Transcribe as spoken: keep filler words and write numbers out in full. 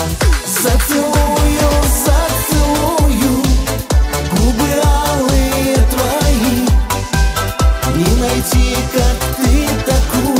Зацелую, зацелую губы алые твои. Не найти, как ты, такую.